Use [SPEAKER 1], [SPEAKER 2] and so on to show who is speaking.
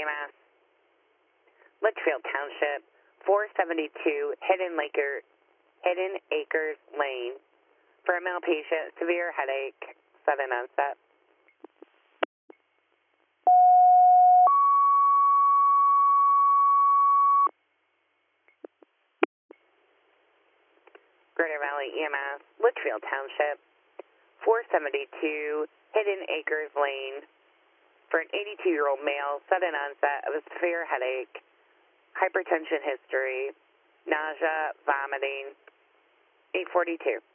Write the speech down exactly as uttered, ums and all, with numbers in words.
[SPEAKER 1] M S. Litchfield Township, four seventy-two Hidden, Laker, Hidden Acres Lane. For a male patient, severe headache, sudden onset. Greater Valley E M S, Litchfield Township, four seventy-two Hidden Acres Lane. For an eighty-two-year-old male, sudden onset of a severe headache, hypertension history, nausea, vomiting, eight forty-two.